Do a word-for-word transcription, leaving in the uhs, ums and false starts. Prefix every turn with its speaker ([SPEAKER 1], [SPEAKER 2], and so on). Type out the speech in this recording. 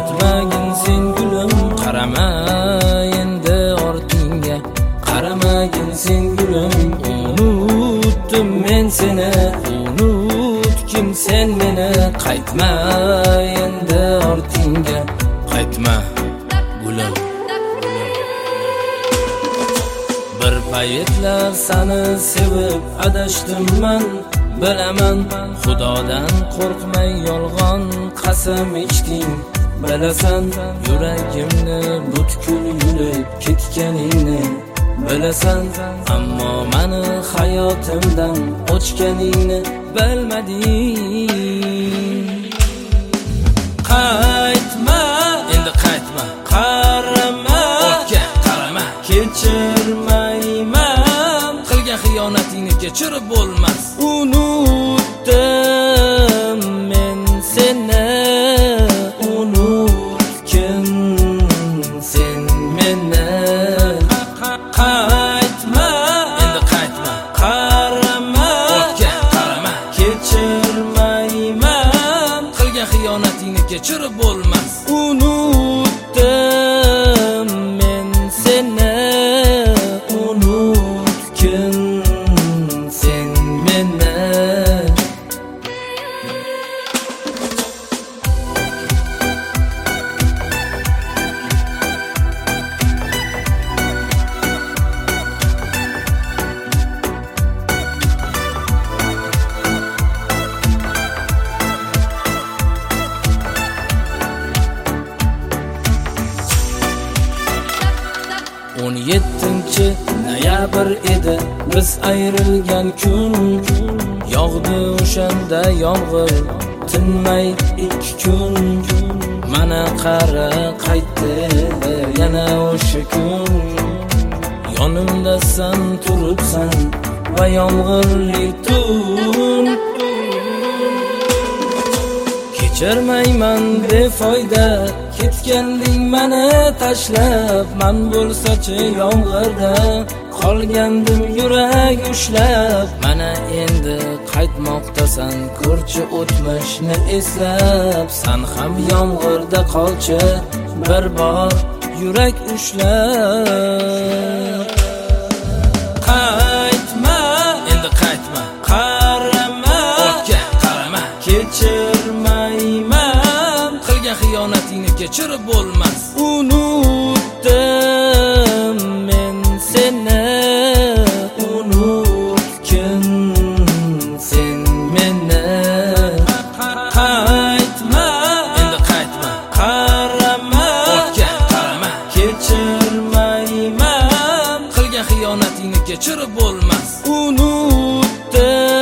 [SPEAKER 1] qaytmagin sen gulim, qarama endi ortingga, qaramagin sen gulim. Unutdim men seni, unutgin sen meni, qaytma endi ortingga, qaytma gulim. Bir paytlar seni sevib adashdim men, bilaman Xudodan qo'rqmay yolg'on qasam ichding. Bilasan yuragimni butkul yulib ketganingni, bilasan ammo meni hayotimdan o'chganingni bilmading. Qaytma endi qaytma, qarama ortga qarama, kechirmayman qilgan xiyonatingni, kechirib bo'lmas. Unutdim men seni, unutgin sen meni, qaytma endi qaytma, qarama ortga qarama, kechirmayman qilgan xiyonatingni, kechirib bo'lmas. Unutdim men seni, unutgin sen meni. o'n yettinchi noyabr edi biz ayrilgan kun, yog'di o'shanda yomg'ir tinmay ikki kun. Mana qara qaytdi yana o'sha kun, yonimdasan turibsan va yomg'irli tun. Kechirmayman befoyda, ketganding meni tashlab. Men bo'lsachi yomg'irda qolgandim yurak ushlab. Mana endi qaytmoqdasan, ko'rchi o'tmishni eslab. Sen ham yomg'irda qolchi bir bor yurak ushlab. Qaytma endi qaytma, qarama ortga qarama, kechirmayman qilgan xiyonatingni, kechirib bo'lmas. Unutdim men seni, unutgin sen meni, qaytma endi qaytma, qarama ortga qarama, kechirmayman qilgan xiyonatingni, kechirib bo'lmas. Unutdim